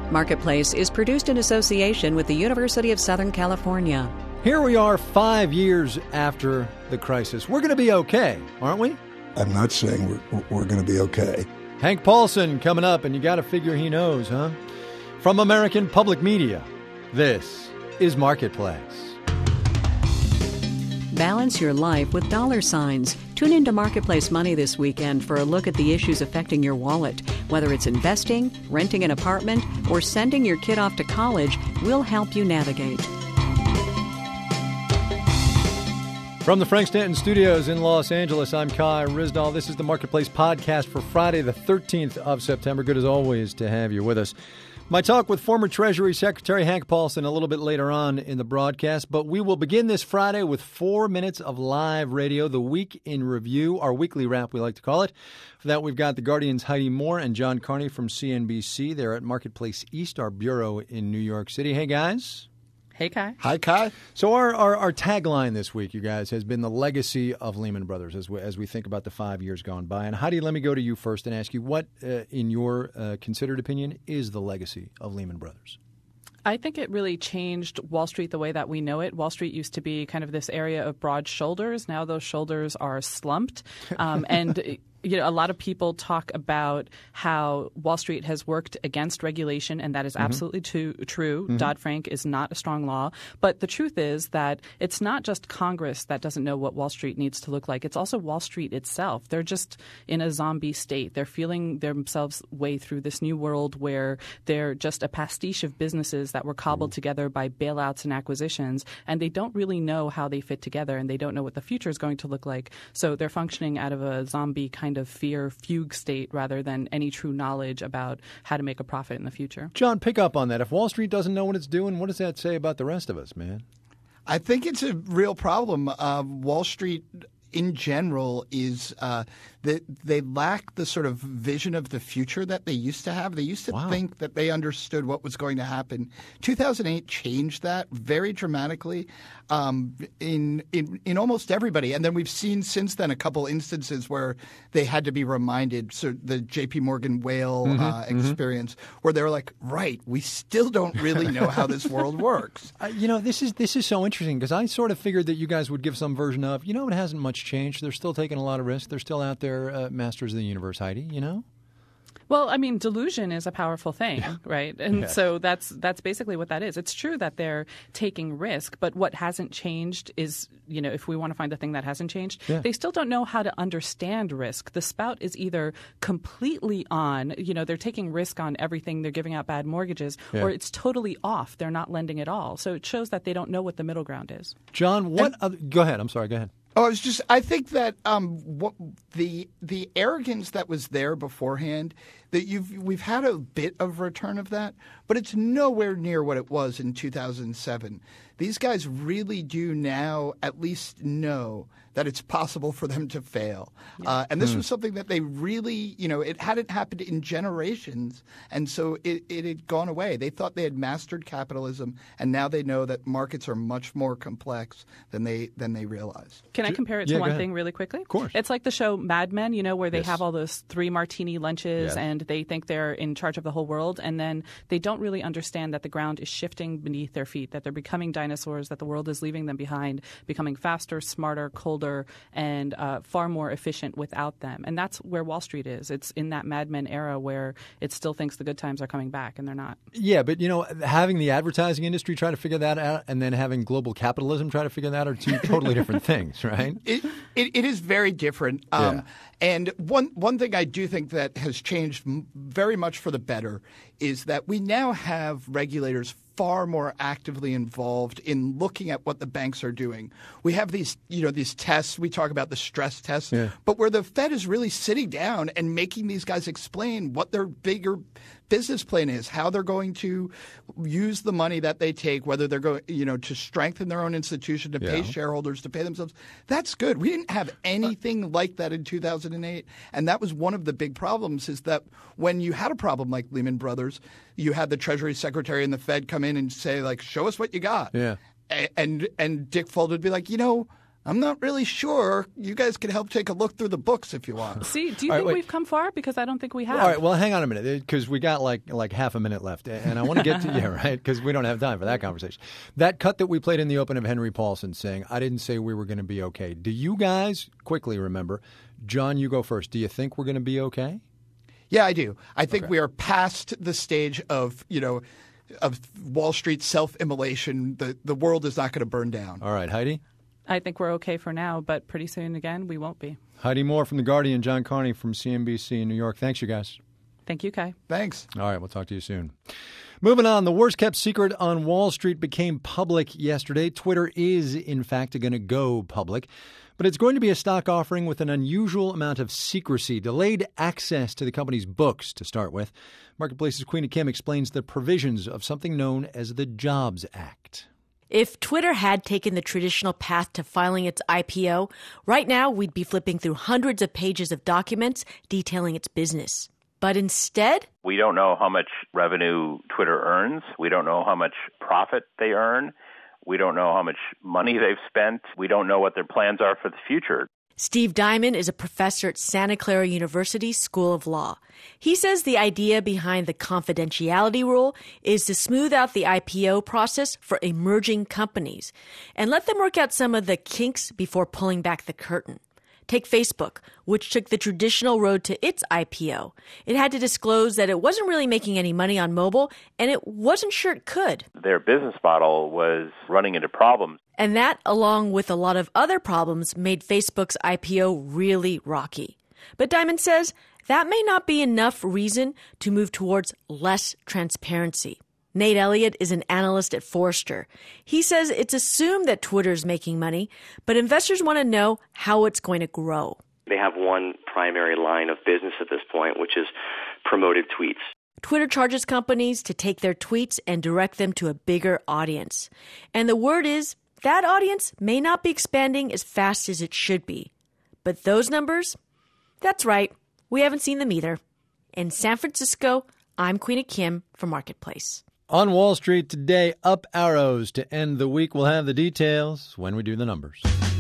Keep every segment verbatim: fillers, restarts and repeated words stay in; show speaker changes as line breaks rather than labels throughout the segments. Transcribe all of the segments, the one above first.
Marketplace is produced in association with the University of Southern California.
Here we are five years after the crisis. We're going to be okay, aren't we?
I'm not saying we're, we're going to be okay.
Hank Paulson coming up, and you got to figure he knows, huh? From American Public Media, this is Marketplace.
Balance your life with dollar signs. Tune into Marketplace Money this weekend for a look at the issues affecting your wallet. Whether it's investing, renting an apartment, or sending your kid off to college, we'll help you navigate.
From the Frank Stanton Studios in Los Angeles, I'm Kai Ryssdal. This is the Marketplace podcast for Friday, the thirteenth of September. Good as always to have you with us. My talk with former Treasury Secretary Hank Paulson a little bit later on in the broadcast, but we will begin this Friday with four minutes of live radio, the Week in Review, our weekly wrap, we like to call it. For that, we've got the Guardian's Heidi Moore and John Carney from C N B C. They're at Marketplace East, our bureau in New York City. Hey, guys.
Hey, Kai.
Hi, Kai.
So our, our, our tagline this week, you guys, has been the legacy of Lehman Brothers as we, as we think about the five years gone by. And Heidi, let me go to you first and ask you what, uh, in your uh, considered opinion, is the legacy of Lehman Brothers?
I think it really changed Wall Street the way that we know it. Wall Street used to be kind of this area of broad shoulders. Now those shoulders are slumped. Um, and you know, a lot of people talk about how Wall Street has worked against regulation, and that is absolutely mm-hmm. too, true. Mm-hmm. Dodd-Frank is not a strong law. But the truth is that it's not just Congress that doesn't know what Wall Street needs to look like. It's also Wall Street itself. They're just in a zombie state. They're feeling themselves way through this new world where they're just a pastiche of businesses that were cobbled mm-hmm. together by bailouts and acquisitions, and they don't really know how they fit together, and they don't know what the future is going to look like. So they're functioning out of a zombie kind of fear fugue state rather than any true knowledge about how to make a profit in the future.
John, pick up on that. If Wall Street doesn't know what it's doing, what does that say about the rest of us, man?
I think it's a real problem. Uh, Wall Street in general is uh, that they lack the sort of vision of the future that they used to have. They used to
wow.
think that they understood what was going to happen. two thousand eight changed that very dramatically um, in, in in almost everybody. And then we've seen since then a couple instances where they had to be reminded. So the J P. Morgan whale
mm-hmm,
uh, experience, mm-hmm. where they were like, right, we still don't really know how this world works.
Uh, you know, this is this is so interesting because I sort of figured that you guys would give some version of, you know, it hasn't much changed. They're still taking a lot of risks. They're still out there, uh, masters of the universe, Heidi, you know?
Well, I mean, delusion is a powerful thing,
yeah.
right? And
yes.
so that's that's basically what that is. It's true that they're taking risk, but what hasn't changed is, you know, if we want to find the thing that hasn't changed,
yeah.
they still don't know how to understand risk. The spout is either completely on, you know, they're taking risk on everything, they're giving out bad mortgages,
yeah.
or it's totally off, they're not lending at all. So it shows that they don't know what the middle ground is.
John, what
And-
other, go ahead. I'm sorry. Go ahead.
Oh, I was just. I think that um, what the the arrogance that was there beforehand, that you've we've had a bit of return of that, but it's nowhere near what it was in two thousand seven. These guys really do now at least know that it's possible for them to fail. Yeah. Uh, and this mm. was something that they really, you know, it hadn't happened in generations. And so it, it had gone away. They thought they had mastered capitalism, and now they know that markets are much more complex than they than they realized.
Can I compare it to
yeah,
one thing really quickly?
Of course.
It's like the show Mad Men, you know, where they
yes.
have all those three martini lunches
yes.
and they think they're in charge of the whole world. And then they don't really understand that the ground is shifting beneath their feet, that they're becoming dinosaurs, that the world is leaving them behind, becoming faster, smarter, colder, and uh, far more efficient without them. And that's where Wall Street is. It's in that Mad Men era where it still thinks the good times are coming back, and they're not.
Yeah, but, you know, having the advertising industry try to figure that out and then having global capitalism try to figure that out are two totally different things, right?
It, it, it is very different. Um,
yeah.
And one, one thing I do think that has changed m- very much for the better is that we now have regulators far more actively involved in looking at what the banks are doing. We have these, you know, these tests. We talk about the stress tests,
yeah.
but where the Fed is really sitting down and making these guys explain what their bigger business plan is, how they're going to use the money that they take, whether they're going, you know, to strengthen their own institution, to
yeah.
pay shareholders, to pay themselves. That's good. We didn't have anything like that in two thousand eight, and that was one of the big problems. Is that when you had a problem like Lehman Brothers, you had the Treasury Secretary and the Fed come in and say, like, show us what you got.
Yeah.
And and Dick Fuld would be like, you know, I'm not really sure. You guys can help take a look through the books if you want.
See, do you
All
think
right,
we've come far? Because I don't think we have.
All right, well, hang on a minute, because we got like like half a minute left, and I want to get to yeah, right, because we don't have time for that conversation. That cut that we played in the open of Henry Paulson saying, "I didn't say we were going to be okay." Do you guys quickly remember? John, you go first. Do you think we're going to be okay?
Yeah, I do. I think
Okay.
we are past the stage of you know of Wall Street self-immolation. The the world is not going to burn down.
All right, Heidi.
I think we're okay for now, but pretty soon again, we won't be.
Heidi Moore from The Guardian, John Carney from C N B C in New York. Thanks, you guys.
Thank you, Kai.
Thanks.
All right, we'll talk to you soon. Moving on, the worst-kept secret on Wall Street became public yesterday. Twitter is, in fact, going to go public. But it's going to be a stock offering with an unusual amount of secrecy, delayed access to the company's books to start with. Marketplace's Queena Kim explains the provisions of something known as the Jobs Act.
If Twitter had taken the traditional path to filing its I P O, right now we'd be flipping through hundreds of pages of documents detailing its business. But instead,
we don't know how much revenue Twitter earns. We don't know how much profit they earn. We don't know how much money they've spent. We don't know what their plans are for the future.
Steve Diamond is a professor at Santa Clara University School of Law. He says the idea behind the confidentiality rule is to smooth out the I P O process for emerging companies and let them work out some of the kinks before pulling back the curtain. Take Facebook, which took the traditional road to its I P O. It had to disclose that it wasn't really making any money on mobile, and it wasn't sure it could.
Their business model was running into problems.
And that, along with a lot of other problems, made Facebook's I P O really rocky. But Diamond says that may not be enough reason to move towards less transparency. Nate Elliott is an analyst at Forrester. He says it's assumed that Twitter's making money, but investors want to know how it's going to grow.
They have one primary line of business at this point, which is promoted tweets.
Twitter charges companies to take their tweets and direct them to a bigger audience. And the word is that audience may not be expanding as fast as it should be. But those numbers? That's right. We haven't seen them either. In San Francisco, I'm Queena Kim for Marketplace.
On Wall Street today, up arrows to end the week. We'll have the details when we do the numbers.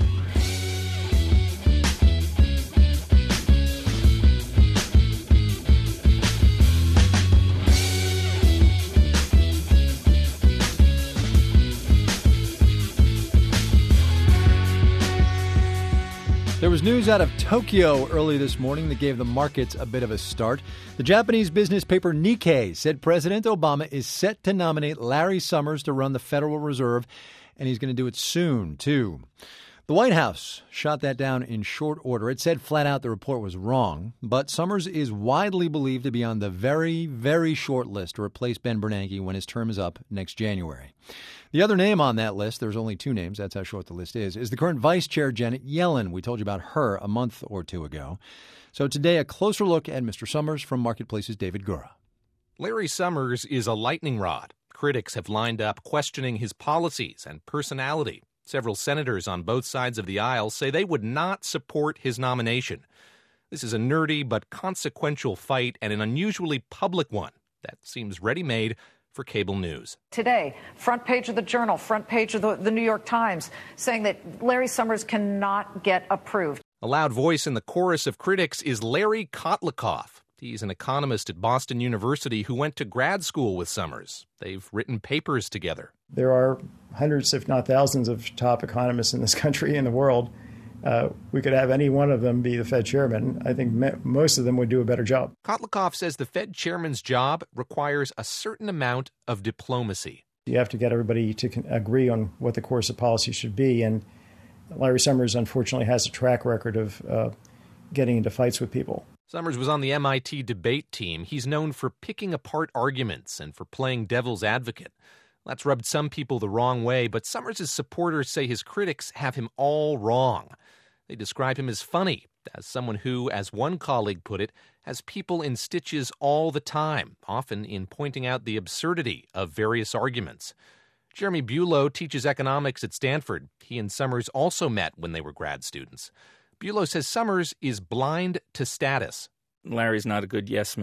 There was news out of Tokyo early this morning that gave the markets a bit of a start. The Japanese business paper Nikkei said President Obama is set to nominate Larry Summers to run the Federal Reserve, and he's going to do it soon, too. The White House shot that down in short order. It said flat out the report was wrong, but Summers is widely believed to be on the very, very short list to replace Ben Bernanke when his term is up next January. The other name on that list, there's only two names, that's how short the list is, is the current Vice Chair Janet Yellen. We told you about her a month or two ago. So today, a closer look at Mister Summers from Marketplace's David Gura.
Larry Summers is a lightning rod. Critics have lined up questioning his policies and personality. Several senators on both sides of the aisle say they would not support his nomination. This is a nerdy but consequential fight and an unusually public one that seems ready-made for cable news.
Today, front page of the Journal, front page of the, the New York Times, saying that Larry Summers cannot get approved.
A loud voice in the chorus of critics is Larry Kotlikoff. He's an economist at Boston University who went to grad school with Summers. They've written papers together.
There are hundreds, if not thousands, of top economists in this country and the world. Uh, we could have any one of them be the Fed chairman. I think me- most of them would do a better job.
Kotlikoff says the Fed chairman's job requires a certain amount of diplomacy.
You have to get everybody to con- agree on what the course of policy should be. And Larry Summers, unfortunately, has a track record of uh, getting into fights with people.
Summers was on the M I T debate team. He's known for picking apart arguments and for playing devil's advocate. That's rubbed some people the wrong way, but Summers' supporters say his critics have him all wrong. They describe him as funny, as someone who, as one colleague put it, has people in stitches all the time, often in pointing out the absurdity of various arguments. Jeremy Bulow teaches economics at Stanford. He and Summers also met when they were grad students. Bulow says Summers is blind to status.
Larry's not a good yes man.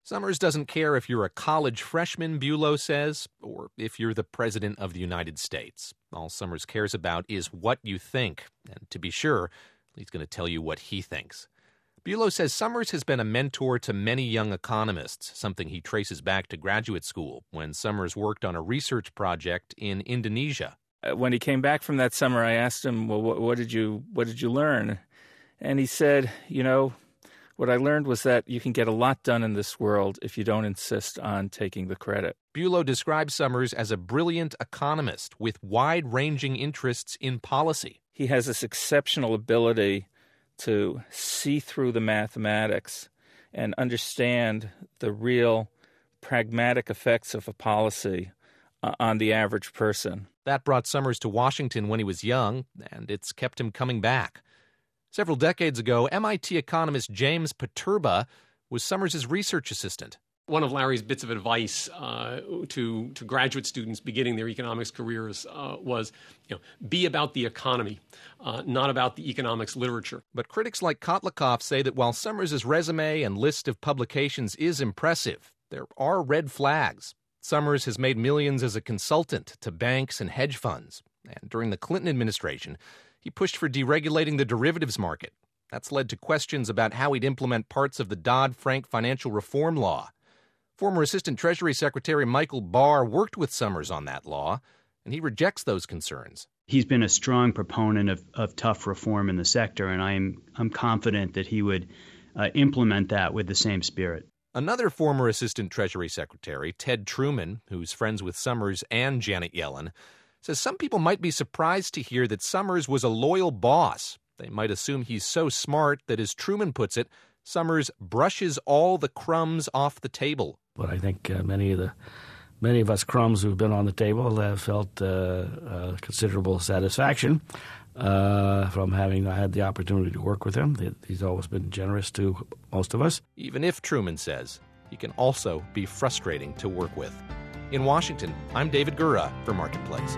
Summers doesn't care if you're a college freshman, Bulow says, or if you're the president of the United States. All Summers cares about is what you think. And to be sure, he's going to tell you what he thinks. Bulow says Summers has been a mentor to many young economists, something he traces back to graduate school when Summers worked on a research project in Indonesia.
When he came back from that summer, I asked him, well, what, what did you what did you learn? And he said, you know, what I learned was that you can get a lot done in this world if you don't insist on taking the credit.
Bulow describes Summers as a brilliant economist with wide-ranging interests in policy.
He has this exceptional ability to see through the mathematics and understand the real pragmatic effects of a policy uh, on the average person.
That brought Summers to Washington when he was young, and it's kept him coming back. Several decades ago, M I T economist James Paterba was Summers' research assistant.
One of Larry's bits of advice uh, to to graduate students beginning their economics careers uh, was, you know, be about the economy, uh, not about the economics literature.
But critics like Kotlikoff say that while Summers' resume and list of publications is impressive, there are red flags. Summers has made millions as a consultant to banks and hedge funds. And during the Clinton administration, he pushed for deregulating the derivatives market. That's led to questions about how he'd implement parts of the Dodd-Frank financial reform law. Former Assistant Treasury Secretary Michael Barr worked with Summers on that law, and he rejects those concerns.
He's been a strong proponent of, of tough reform in the sector, and I'm I'm confident that he would uh, implement that with the same spirit.
Another former Assistant Treasury Secretary, Ted Truman, who's friends with Summers and Janet Yellen, says some people might be surprised to hear that Summers was a loyal boss. They might assume he's so smart that, as Truman puts it, Summers brushes all the crumbs off the table.
But I think uh, many of the many of us crumbs who've been on the table have felt uh, uh, considerable satisfaction uh, from having had the opportunity to work with him. He's always been generous to most of us.
Even if, Truman says, he can also be frustrating to work with. In Washington, I'm David Gura for Marketplace.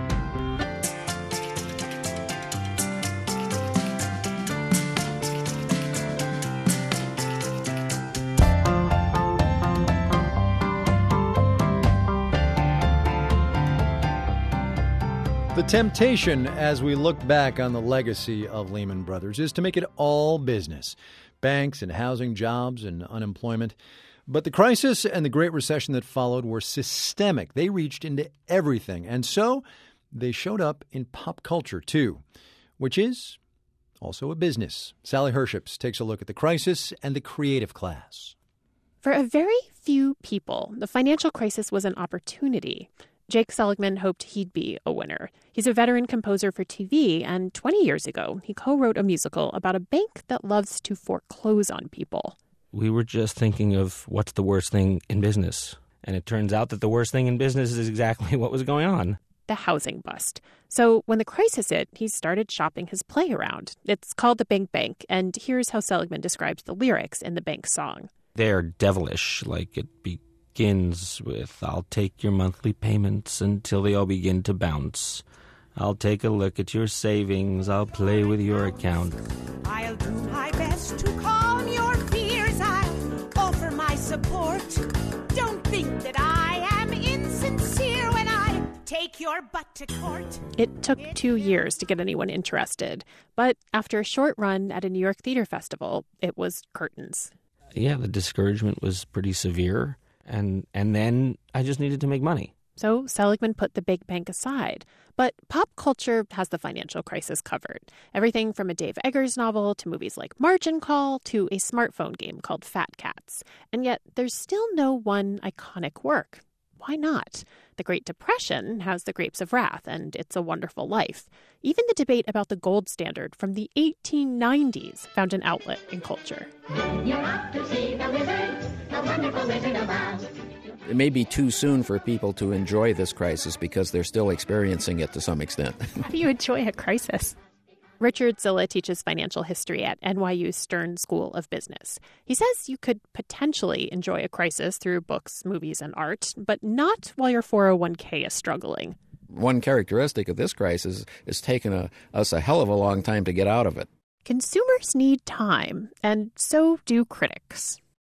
The temptation, as we look back on the legacy of Lehman Brothers, is to make it all business. Banks and housing, jobs and unemployment. But the crisis and the Great Recession that followed were systemic. They reached into everything. And so they showed up in pop culture, too, which is also a business. Sally Herships takes a look at the crisis and the creative class.
For a very few people, the financial crisis was an opportunity. Jake Seligman hoped he'd be a winner. He's a veteran composer for T V, and twenty years ago, he co-wrote a musical about a bank that loves to foreclose on people.
We were just thinking of what's the worst thing in business. And it turns out that the worst thing in business is exactly what was going on.
The housing bust. So when the crisis hit, he started shopping his play around. It's called The Bank Bank, and here's how Seligman describes the lyrics in the bank song.
They're devilish, like it begins with, I'll take your monthly payments until they all begin to bounce. I'll take a look at your savings. I'll play with your account.
I'll do my best to calm your fears. I'll offer my support. Don't think that I am insincere when I take your butt to court.
It took two years to get anyone interested. But after a short run at a New York Theater Festival, it was curtains.
Yeah, the discouragement was pretty severe. And, and then I just needed to make money.
So Seligman put the Big Bank aside. But pop culture has the financial crisis covered. Everything from a Dave Eggers novel to movies like Margin Call to a smartphone game called Fat Cats. And yet there's still no one iconic work. Why not? The Great Depression has The Grapes of Wrath and It's a Wonderful Life. Even the debate about the gold standard from the eighteen nineties found an outlet in culture.
You're off to see the wizard, the wonderful Wizard of Oz.
It may be too soon for people to enjoy this crisis because they're still experiencing it to some extent.
How do you enjoy a crisis? Richard Zilla teaches financial history at N Y U Stern School of Business. He says you could potentially enjoy a crisis through books, movies, and art, but not while your four oh one k is struggling.
One characteristic of this crisis is taking a, us a hell of a long time to get out of it.
Consumers need time, and so do critics.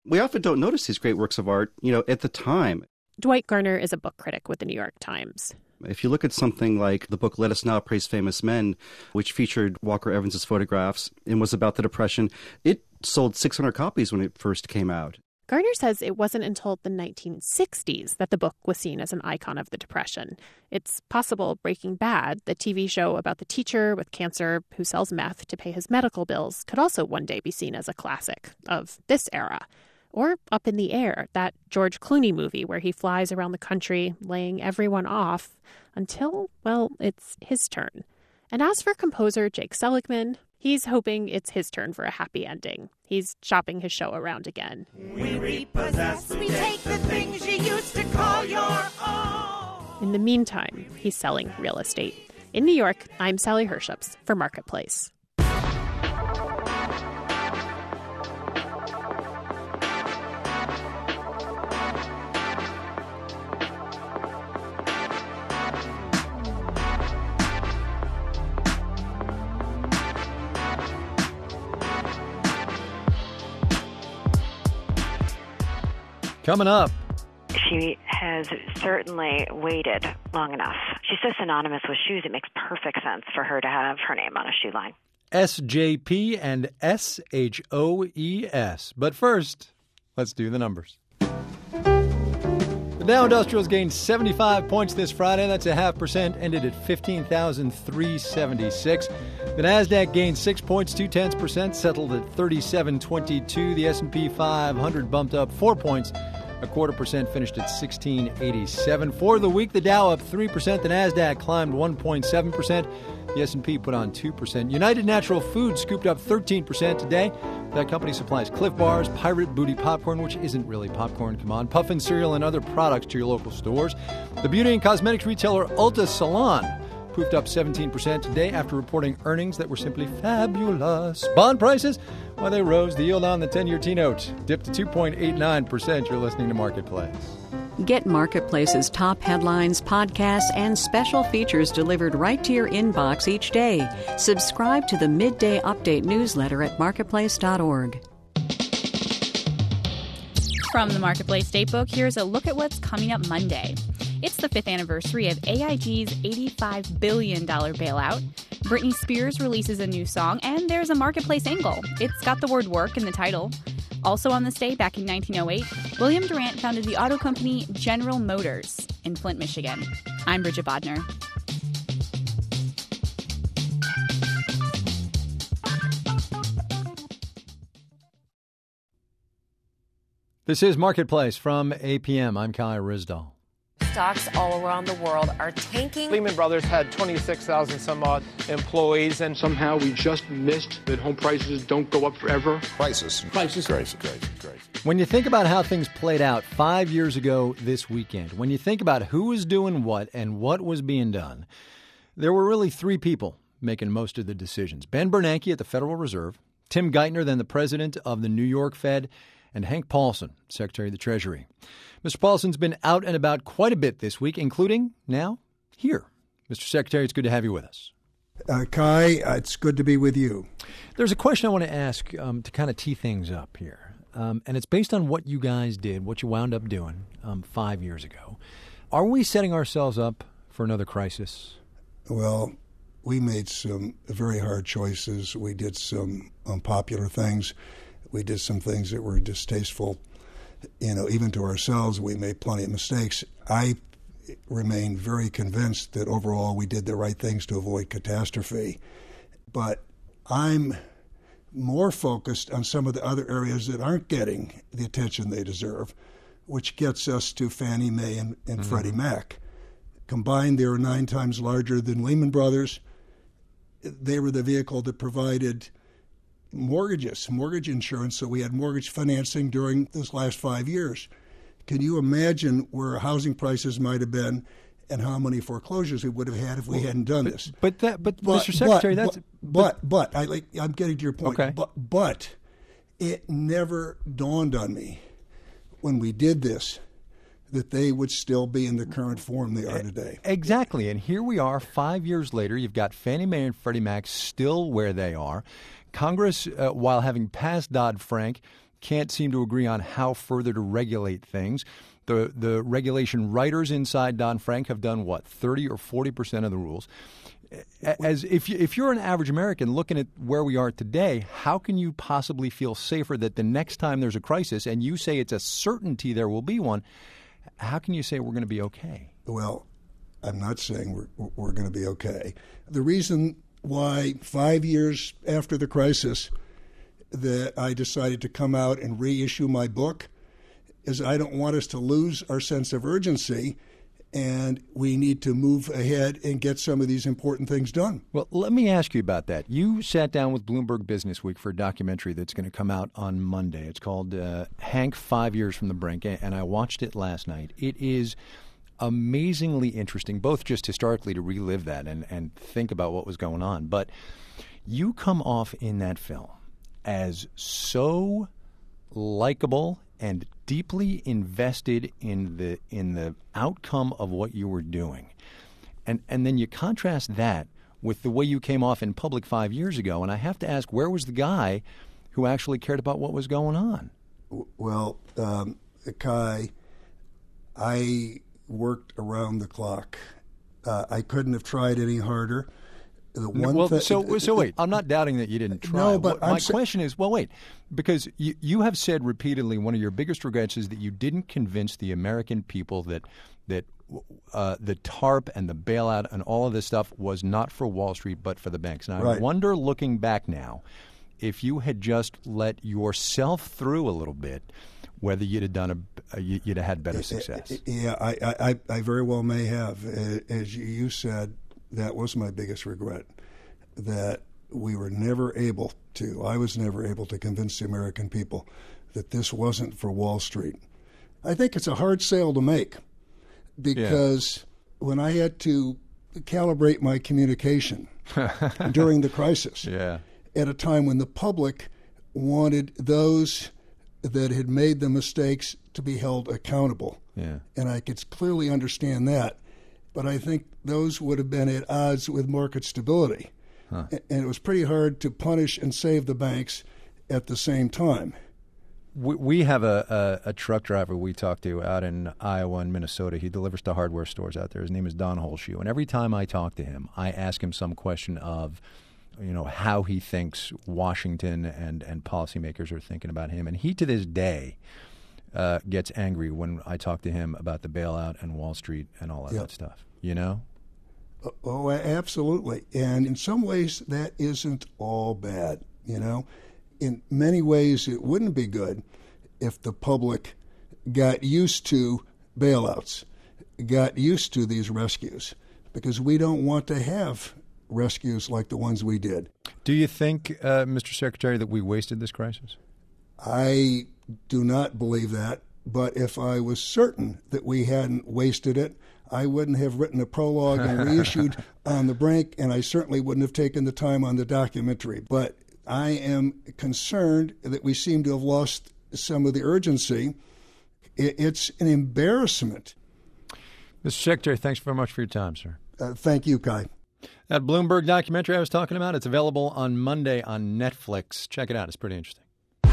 We often don't notice these great works of art, you know, at the time.
Dwight Garner is a book critic with the New York Times.
If you look at something like the book Let Us Now Praise Famous Men, which featured Walker Evans' photographs and was about the Depression, it sold six hundred copies when it first came out.
Garner says it wasn't until the nineteen sixties that the book was seen as an icon of the Depression. It's possible Breaking Bad, the T V show about the teacher with cancer who sells meth to pay his medical bills, could also one day be seen as a classic of this era. Or Up in the Air, that George Clooney movie where he flies around the country laying everyone off until, well, it's his turn. And as for composer Jake Seligman, he's hoping it's his turn for a happy ending. He's shopping his show around again.
We repossess, we take the things you used to call your own.
In the meantime, he's selling real estate. In New York, I'm Sally Herships for Marketplace.
Coming up.
She has certainly waited long enough. She's so synonymous with shoes, it makes perfect sense for her to have her name on a shoe line.
S J P and S H O E S. But first, let's do the numbers. The Dow Industrials gained seventy-five points this Friday. That's a half percent, ended at fifteen thousand three hundred seventy-six. The Nasdaq gained six points, two tenths percent, settled at thirty-seven twenty-two. The S and P five hundred bumped up four points, a quarter percent, finished at sixteen eighty-seven. For the week, the Dow up three percent, the Nasdaq climbed one point seven percent, the S and P put on two percent. United Natural Foods scooped up thirteen percent today. That company supplies Cliff Bars, Pirate Booty popcorn, which isn't really popcorn, come on, Puffin cereal, and other products to your local stores. The beauty and cosmetics retailer Ulta Salon poofed up seventeen percent today after reporting earnings that were simply fabulous. Bond prices, well, they rose. The yield on the ten-year T-note dipped to two point eight nine percent. You're listening to Marketplace.
Get Marketplace's top headlines, podcasts, and special features delivered right to your inbox each day. Subscribe to the Midday Update newsletter at marketplace dot org.
From the Marketplace Datebook, here's a look at what's coming up Monday. It's the fifth anniversary of A I G's eighty-five billion dollars bailout. Britney Spears releases a new song, and there's a Marketplace angle. It's got the word work in the title. Also on this day, back in nineteen oh eight, William Durant founded the auto company General Motors in Flint, Michigan. I'm Bridget Bodner.
This is Marketplace from A P M. I'm Kai Rizdal.
Stocks all around the world are tanking.
Lehman Brothers had twenty-six thousand some odd employees, and somehow we just missed that home prices don't go up forever.
Crisis.
Crisis.
Crisis. Crisis. Crisis.
When you think about how things played out five years ago this weekend, when you think about who was doing what and what was being done, there were really three people making most of the decisions. Ben Bernanke at the Federal Reserve, Tim Geithner, then the president of the New York Fed, and Hank Paulson, Secretary of the Treasury. Mister Paulson's been out and about quite a bit this week, including now here. Mister Secretary, it's good to have you with us.
Uh, Kai, uh, it's good to be with you.
There's a question I want to ask um, to kind of tee things up here, um, and it's based on what you guys did, what you wound up doing um, five years ago. Are we setting ourselves up for another crisis?
Well, we made some very hard choices. We did some unpopular things. We did some things that were distasteful. You know, even to ourselves, we made plenty of mistakes. I remain very convinced that overall we did the right things to avoid catastrophe. But I'm more focused on some of the other areas that aren't getting the attention they deserve, which gets us to Fannie Mae and, and mm-hmm. Freddie Mac. Combined, they were nine times larger than Lehman Brothers. They were the vehicle that provided mortgages, mortgage insurance, so we had mortgage financing during this last five years. Can you imagine where housing prices might have been and how many foreclosures we would have had if we well, hadn't done
but,
this?
But that, but, but Mister Secretary,
but,
that's
but but, but I like I'm getting to your point.
Okay.
But but it never dawned on me when we did this that they would still be in the current form they are today.
Exactly, and here we are, five years later. You've got Fannie Mae and Freddie Mac still where they are. Congress, uh, while having passed Dodd-Frank, can't seem to agree on how further to regulate things. The the regulation writers inside Dodd-Frank have done, what, thirty or forty percent of the rules. As if, you, if you're an average American looking at where we are today, how can you possibly feel safer that the next time there's a crisis, and you say it's a certainty there will be one, how can you say we're going to be okay?
Well, I'm not saying we're, we're going to be okay. The reason why five years after the crisis that I decided to come out and reissue my book is I don't want us to lose our sense of urgency, and we need to move ahead and get some of these important things done.
Well, let me ask you about that. You sat down with Bloomberg Business Week for a documentary that's going to come out on Monday. It's called uh, Hank, Five Years from the Brink, and I watched it last night. It is amazingly interesting, both just historically to relive that and, and think about what was going on. But you come off in that film as so likable and deeply invested in the in the outcome of what you were doing. And and then you contrast that with the way you came off in public five years ago. And I have to ask, where was the guy who actually cared about what was going on?
Well, um, Kai, I worked around the clock. Uh, I couldn't have tried any harder. The one
well,
th-
so so wait. I'm not doubting that you didn't try.
No, but
what, my
sa-
question is, well, wait, because you you have said repeatedly one of your biggest regrets is that you didn't convince the American people that that uh, the TARP and the bailout and all of this stuff was not for Wall Street but for the banks. And I
right.
wonder, looking back now, if you had just let yourself through a little bit, whether you'd have done a you'd have had better success.
Yeah, I I, I very well may have. As you said, that was my biggest regret, that we were never able to, I was never able to convince the American people that this wasn't for Wall Street. I think it's a hard sale to make because yeah. when I had to calibrate my communication during the crisis,
yeah.
at a time when the public wanted those that had made the mistakes to be held accountable.
Yeah.
And I could clearly understand that. But I think those would have been at odds with market stability.
Huh.
And it was pretty hard to punish and save the banks at the same time.
We, we have a, a, a truck driver we talk to out in Iowa and Minnesota. He delivers to hardware stores out there. His name is Don Holshoe. And every time I talk to him, I ask him some question of, you know, how he thinks Washington and, and policymakers are thinking about him. And he, to this day, Uh, gets angry when I talk to him about the bailout and Wall Street and all of
yep.
that stuff, you know?
Oh, absolutely. And in some ways, that isn't all bad, you know? In many ways, it wouldn't be good if the public got used to bailouts, got used to these rescues, because we don't want to have rescues like the ones we did.
Do you think, uh, Mister Secretary, that we wasted this crisis?
I do not believe that, but if I was certain that we hadn't wasted it, I wouldn't have written a prologue and reissued On the Brink, and I certainly wouldn't have taken the time on the documentary. But I am concerned that we seem to have lost some of the urgency. It's an embarrassment.
Mister Secretary, thanks very much for your time, sir.
Uh, thank you, Kai.
That Bloomberg documentary I was talking about, it's available on Monday on Netflix. Check it out. It's pretty interesting.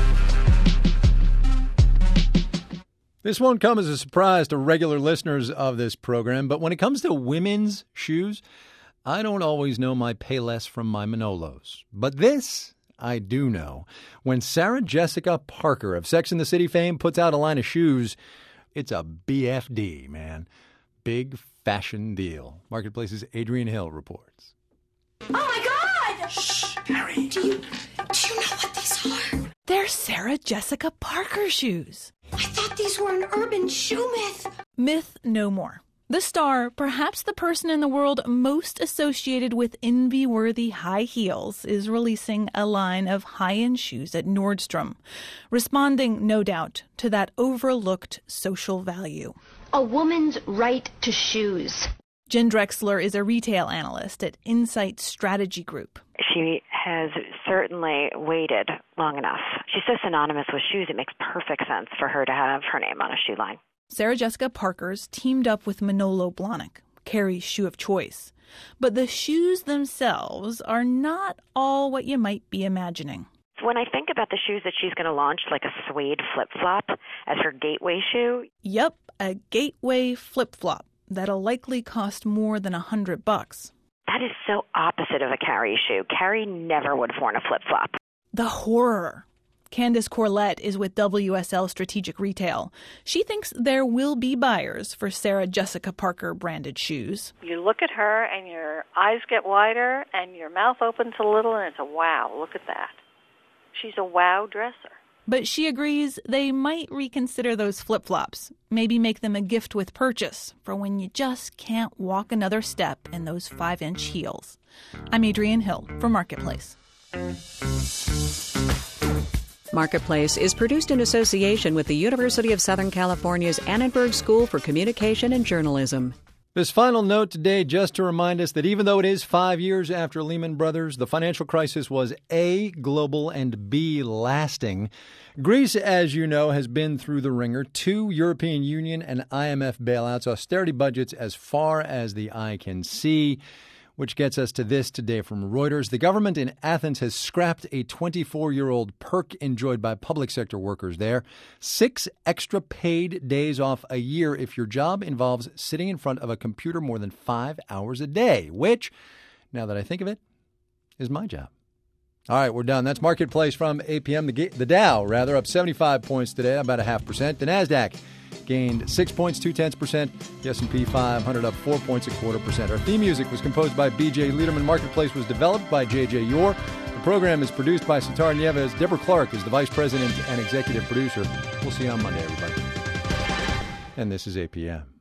This won't come as a surprise to regular listeners of this program, but when it comes to women's shoes, I don't always know my Payless from my Manolos. But this I do know. When Sarah Jessica Parker of Sex and the City fame puts out a line of shoes, it's a B F D, man. Big fashion deal. Marketplace's Adrian Hill reports.
Oh, my God! Shh, Harry. Do you, do you know what these are?
They're Sarah Jessica Parker shoes.
I thought these were an urban shoe myth.
Myth no more. The star, perhaps the person in the world most associated with envy-worthy high heels, is releasing a line of high-end shoes at Nordstrom, responding, no doubt, to that overlooked social value.
A woman's right to shoes.
Jen Drexler is a retail analyst at Insight Strategy Group.
She has certainly waited long enough. She's so synonymous with shoes, it makes perfect sense for her to have her name on a shoe line.
Sarah Jessica Parker's teamed up with Manolo Blahnik, Carrie's shoe of choice. But the shoes themselves are not all what you might be imagining.
When I think about the shoes that she's going to launch, like a suede flip-flop as her gateway shoe.
Yep, a gateway flip-flop that'll likely cost more than a hundred bucks.
That is so opposite of a Carrie shoe. Carrie never would have worn a flip-flop.
The horror. Candace Corlett is with W S L Strategic Retail. She thinks there will be buyers for Sarah Jessica Parker branded shoes.
You look at her and your eyes get wider and your mouth opens a little and it's a wow, look at that. She's a wow dresser.
But she agrees they might reconsider those flip-flops, maybe make them a gift with purchase for when you just can't walk another step in those five-inch heels. I'm Adrienne Hill for Marketplace.
Marketplace is produced in association with the University of Southern California's Annenberg School for Communication and Journalism.
This final note today just to remind us that even though it is five years after Lehman Brothers, the financial crisis was A, global, and B, lasting. Greece, as you know, has been through the ringer. Two European Union and I M F bailouts, austerity budgets as far as the eye can see. Which gets us to this today from Reuters. The government in Athens has scrapped a twenty-four-year-old perk enjoyed by public sector workers there. Six extra paid days off a year if your job involves sitting in front of a computer more than five hours a day, which, now that I think of it, is my job. All right, we're done. That's Marketplace from eight p.m. The, the Dow, rather, up seventy-five points today, about a half percent. The NASDAQ gained six points, two-tenths percent. The S and P five hundred up four points, a quarter percent. Our theme music was composed by B J Liederman. Marketplace was developed by J J Yor. The program is produced by Sitar Nieves. Deborah Clark is the vice president and executive producer. We'll see you on Monday, everybody. And this is eight p.m.